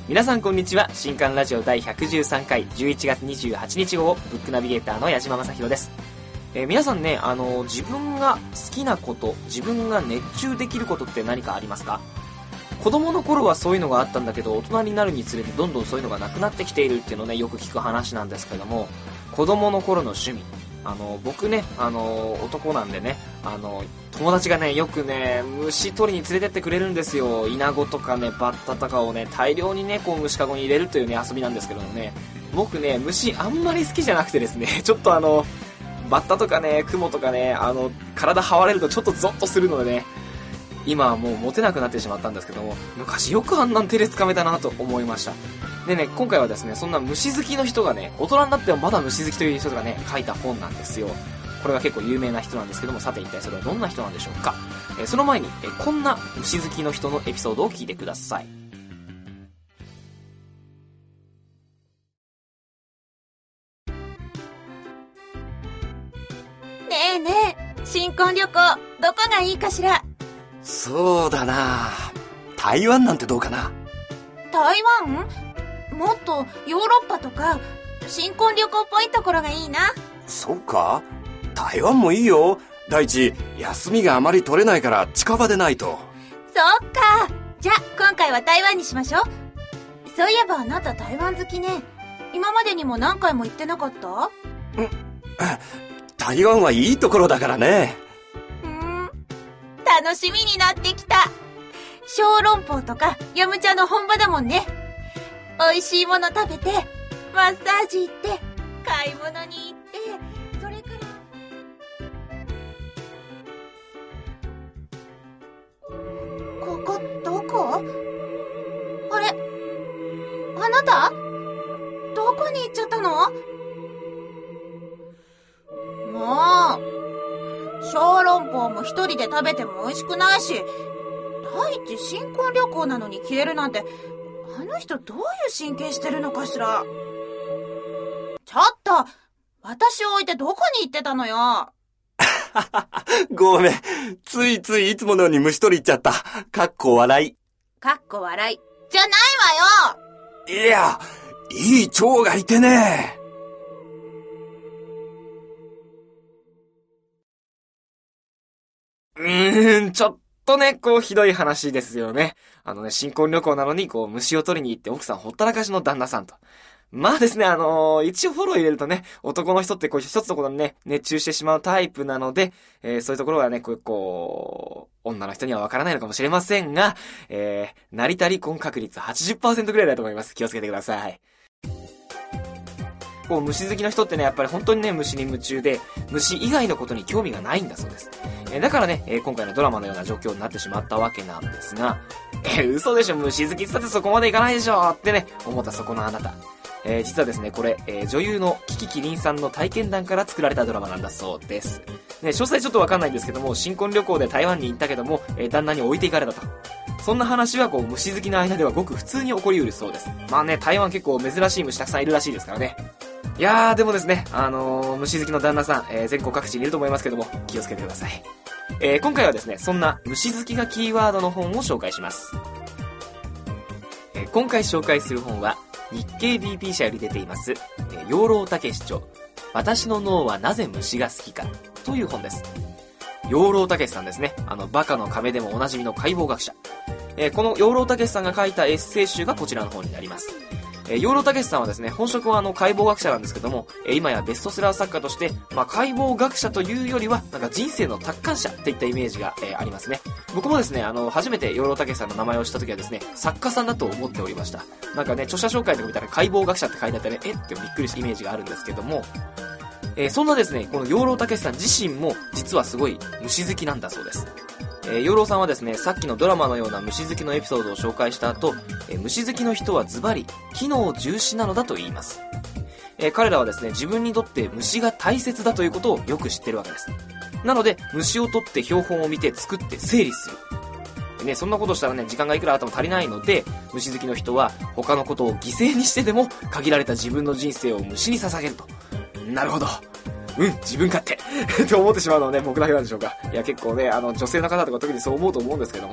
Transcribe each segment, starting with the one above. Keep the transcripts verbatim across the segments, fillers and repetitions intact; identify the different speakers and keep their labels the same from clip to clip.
Speaker 1: 皆さんこんにちは。新刊ラジオだいひゃくじゅうさんかいじゅういちがつにじゅうはちにち号ブックナビゲーターの矢島正宏です。えー、皆さんね、あのー、自分が好きなこと、自分が熱中できることって何かありますか？子供の頃はそういうのがあったんだけど、大人になるにつれてどんどんそういうのがなくなってきているっていうのをね、よく聞く話なんですけども、子供の頃の趣味、あの僕ね、あの男なんでね、あの友達がね、よくね虫取りに連れてってくれるんですよ。イナゴとかね、バッタとかをね、大量にねこう虫かごに入れるというね遊びなんですけどもね、僕ね虫あんまり好きじゃなくてですね、ちょっとあのバッタとかね、クモとかね、あの体這われるとちょっとゾッとするのでね、今はもう持てなくなってしまったんですけども、昔よくあんなん手で掴めたなと思いました。でね、今回はですね、そんな虫好きの人がね、大人になってもまだ虫好きという人がね、書いた本なんですよ。これが結構有名な人なんですけども、さて一体それはどんな人なんでしょうか。えー、その前に、えー、こんな虫好きの人のエピソードを聞いてください。
Speaker 2: ねえねえ、新婚旅行どこがいいかしら。
Speaker 3: そうだな、台湾なんてどうかな。
Speaker 2: 台湾？もっとヨーロッパとか新婚旅行っぽいところがいいな。
Speaker 3: そうか、台湾もいいよ。第一、休みがあまり取れないから近場でないと。
Speaker 2: そっか、じゃあ今回は台湾にしましょう。そういえばあなた台湾好きね。今までにも何回も行ってなかった？
Speaker 3: うん、台湾はいいところだからね。
Speaker 2: うーん、楽しみになってきた。小籠包とかヤムチャの本場だもんね。美味しいもの食べて、マッサージ行って、買い物に行って、それからここどこ？あれ、あなたどこに行っちゃったの？もう小籠包も一人で食べても美味しくないし、第一新婚旅行なのに消えるなんて、あの人どういう神経してるのかしら。ちょっと、私を置いてどこに行ってたのよ。
Speaker 3: ごめん、ついついいつものように虫取り行っちゃった。かっこ笑い。
Speaker 2: かっこ笑いじゃないわよ。
Speaker 3: いや、いい蝶がいてね。
Speaker 1: うーん、ちょっとね、こうひどい話ですよね。あのね、新婚旅行なのにこう虫を取りに行って奥さんほったらかしの旦那さんと。まあですね、あのー、一応フォロー入れるとね、男の人ってこう一つのことにね、熱中してしまうタイプなので、えー、そういうところはね、こう、こう、女の人にはわからないのかもしれませんが、えー、成田離婚確率 はちじゅっパーセント くらいだと思います。気をつけてください。こう虫好きの人ってね、やっぱり本当にね、虫に夢中で、虫以外のことに興味がないんだそうです。えー、だからね、えー、今回のドラマのような状況になってしまったわけなんですが、えー、嘘でしょ、虫好きって言ったってそこまでいかないでしょってね、思ったそこのあなた。えー、実はですね、これ、えー、女優のキキキリンさんの体験談から作られたドラマなんだそうです。ね、詳細ちょっとわかんないんですけども、新婚旅行で台湾に行ったけども、えー、旦那に置いていかれたと。そんな話はこう、虫好きの間ではごく普通に起こりうるそうです。まあね、台湾結構珍しい虫たくさんいるらしいですからね。いやー、でもですね、あのー、虫好きの旦那さん、えー、全国各地にいると思いますけども、気をつけてください。えー、今回はですね、そんな虫好きがキーワードの本を紹介します。えー、今回紹介する本は、日経 ビーピー 社より出ています、えー、養老孟司著、私の脳はなぜ虫が好きかという本です。養老孟司さんですね、あの、バカの亀でもおなじみの解剖学者。えー、この養老孟司さんが書いたエッセイ集がこちらの本になります。えー、養老孟司さんはですね、本職はあの解剖学者なんですけども、えー、今やベストセラー作家として、まあ、解剖学者というよりは、なんか人生の達観者っていったイメージが、えー、ありますね。僕もですね、あの、初めて養老孟司さんの名前を知った時はですね、作家さんだと思っておりました。なんかね、著者紹介とか見たら解剖学者って書いてあってね、えってびっくりしたイメージがあるんですけども、えー、そんなですね、この養老孟司さん自身も、実はすごい虫好きなんだそうです。えー、養老さんはですね、さっきのドラマのような虫好きのエピソードを紹介した後、えー、虫好きの人はズバリ機能重視なのだと言います。えー、彼らはですね、自分にとって虫が大切だということをよく知ってるわけです。なので虫を取って標本を見て作って整理する。でね、そんなことしたらね、時間がいくらあっても足りないので、虫好きの人は他のことを犠牲にしてでも限られた自分の人生を虫に捧げると。なるほど。うん、自分勝手って思ってしまうのはね、僕だけなんでしょうか。いや、結構ね、あの、女性の方とか特にそう思うと思うんですけどもね。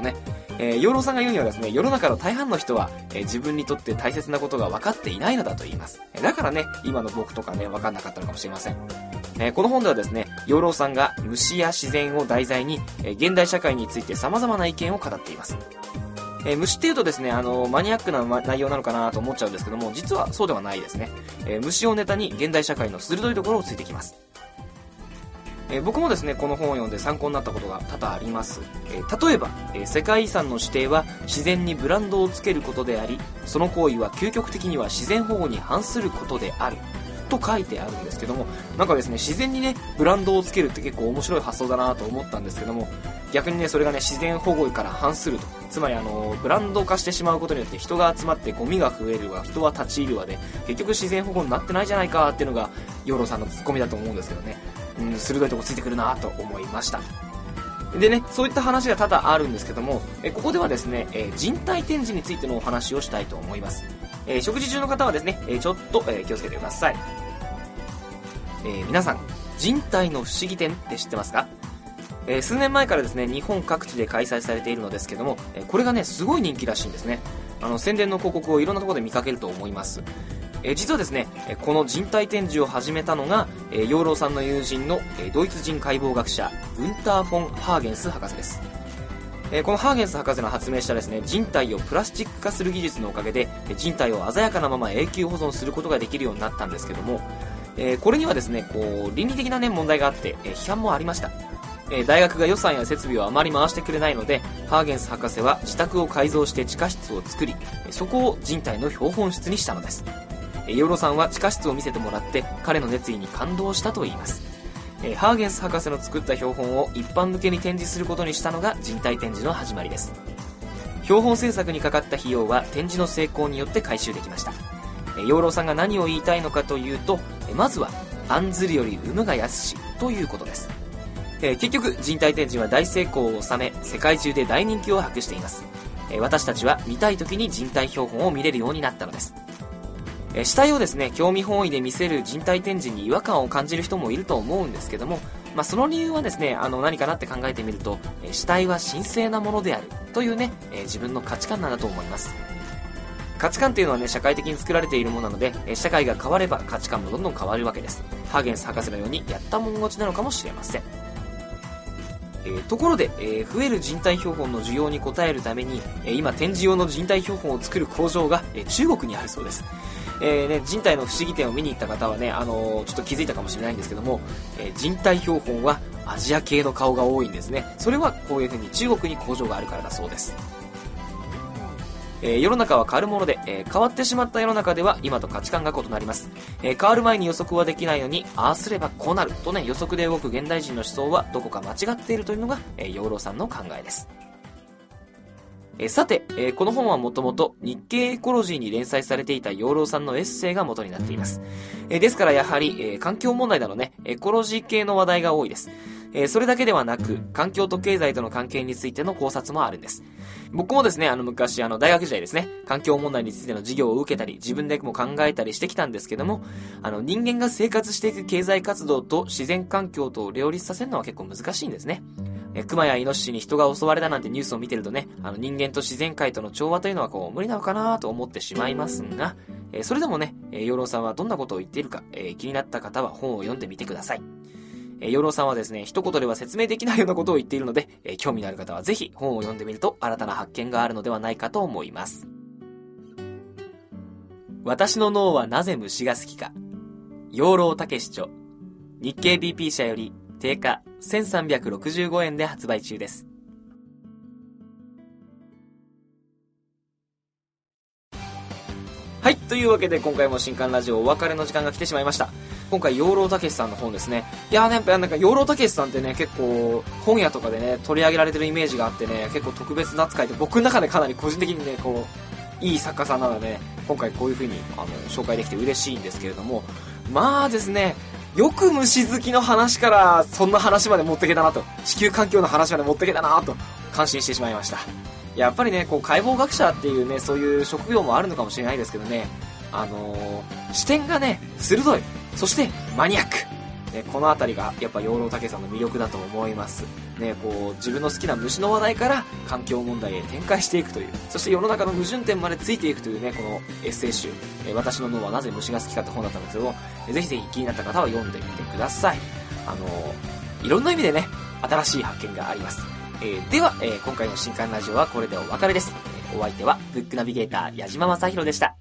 Speaker 1: えー、養老さんが言うにはですね、世の中の大半の人は、えー、自分にとって大切なことが分かっていないのだと言います。だからね、今の僕とかね、分かんなかったのかもしれません。えー、この本ではですね、養老さんが虫や自然を題材に、えー、現代社会について様々な意見を語っています。えー、虫っていうとですね、あのー、マニアックな内容なのかなと思っちゃうんですけども、実はそうではないですね。えー、虫をネタに現代社会の鋭いところをついてきます。えー、僕もですね、この本を読んで参考になったことが多々あります。えー、例えば、えー、世界遺産の指定は自然にブランドをつけることであり、その行為は究極的には自然保護に反することであると書いてあるんですけども、なんかですね、自然にねブランドをつけるって結構面白い発想だなと思ったんですけども、逆にねそれがね自然保護から反すると、つまりあのブランド化してしまうことによって人が集まってゴミが増えるわ、人は立ち入るわで、結局自然保護になってないじゃないかっていうのが養老さんのツッコミだと思うんですけどね、うん、鋭いとこついてくるなと思いました。でね、そういった話が多々あるんですけども、えここではですね、え人体展示についてのお話をしたいと思います。えー、食事中の方はですね、えー、ちょっと、えー、気をつけてください。えー、皆さん、人体の不思議展って知ってますか？えー、数年前からですね、日本各地で開催されているのですけども、えー、これがねすごい人気らしいんですね。あの宣伝の広告をいろんなところで見かけると思います。えー、実はですね、この人体展示を始めたのが、えー、養老さんの友人の、えー、ドイツ人解剖学者グンター・フォン・ハーゲンス博士です。えー、このハーゲンス博士の発明したですね、人体をプラスチック化する技術のおかげで人体を鮮やかなまま永久保存することができるようになったんですけども、えー、これにはですね、こう倫理的な、ね、問題があって、えー、批判もありました。えー、大学が予算や設備をあまり回してくれないので、ハーゲンス博士は自宅を改造して地下室を作り、そこを人体の標本室にしたのです。えー、養老さんは地下室を見せてもらって彼の熱意に感動したといいます。えー、ハーゲンス博士の作った標本を一般向けに展示することにしたのが人体展示の始まりです。標本制作にかかった費用は展示の成功によって回収できました。えー、養老さんが何を言いたいのかというと、えー、まずは案ずるより産むが安しということです。えー、結局人体展示は大成功を収め、世界中で大人気を博しています。えー、私たちは見たい時に人体標本を見れるようになったのです。えー、死体をですね興味本位で見せる人体展示に違和感を感じる人もいると思うんですけども、まあ、その理由はですね、あの何かなって考えてみると、えー、死体は神聖なものであるというね、えー、自分の価値観なんだと思います。価値観っていうのはね社会的に作られているものなので、えー、社会が変われば価値観もどんどん変わるわけです。ハーゲンス博士のようにやったもん勝ちなのかもしれません。えー、ところで、えー、増える人体標本の需要に応えるために、えー、今展示用の人体標本を作る工場が、えー、中国にあるそうです。えーね、人体の不思議展を見に行った方はね、あのー、ちょっと気づいたかもしれないんですけども、えー、人体標本はアジア系の顔が多いんですね。それはこういう風に中国に工場があるからだそうです。えー、世の中は変わるもので、えー、変わってしまった世の中では今と価値観が異なります。えー、変わる前に予測はできないのに、ああすればこうなるとね、予測で動く現代人の思想はどこか間違っているというのが、えー、養老さんの考えです。えー、さて、えー、この本はもともと日経エコロジーに連載されていた養老さんのエッセイが元になっています。えー、ですからやはり、えー、環境問題などね、エコロジー系の話題が多いです。えー、それだけではなく、環境と経済との関係についての考察もあるんです。僕もですね、あの昔、あの大学時代ですね、環境問題についての授業を受けたり、自分でも考えたりしてきたんですけども、あの人間が生活していく経済活動と自然環境と両立させるのは結構難しいんですね。え熊やイノシシに人が襲われたなんてニュースを見てるとね、あの人間と自然界との調和というのはこう無理なのかなと思ってしまいますが、えそれでもね、養老さんはどんなことを言っているか、え気になった方は本を読んでみてください。養老さんはですね、一言では説明できないようなことを言っているので、え興味のある方はぜひ本を読んでみると新たな発見があるのではないかと思います。私の脳はなぜ虫が好きか、養老孟司著、日経 ビーピー 社より定価せんさんびゃくろくじゅうごえんで発売中です。はい、というわけで今回も新刊ラジオお別れの時間が来てしまいました。今回養老孟司さんの本ですね。いやーね、やっぱなんか養老孟司さんってね、結構本屋とかでね取り上げられてるイメージがあってね、結構特別な扱いで、僕の中でかなり個人的にねこういい作家さんなので、ね、今回こういう風にあの紹介できて嬉しいんですけれども、まあですね、よく虫好きの話からそんな話まで持ってけたなと、地球環境の話まで持ってけたなと感心してしまいました。やっぱりね、こう解剖学者っていうね、そういう職業もあるのかもしれないですけどね、あのー、視点がね鋭い、そしてマニアック、 ね、このあたりがやっぱ養老孟さんの魅力だと思います。ね、こう、自分の好きな虫の話題から環境問題へ展開していくという、そして世の中の矛盾点までついていくというね、このエッセイ集、え私の脳はなぜ虫が好きかって本だったんですけど、えぜひぜひ気になった方は読んでみてください。あの、いろんな意味でね、新しい発見があります。えー、では、えー、今回の新刊ラジオはこれでお別れです。お相手は、ブックナビゲーター矢島正宏でした。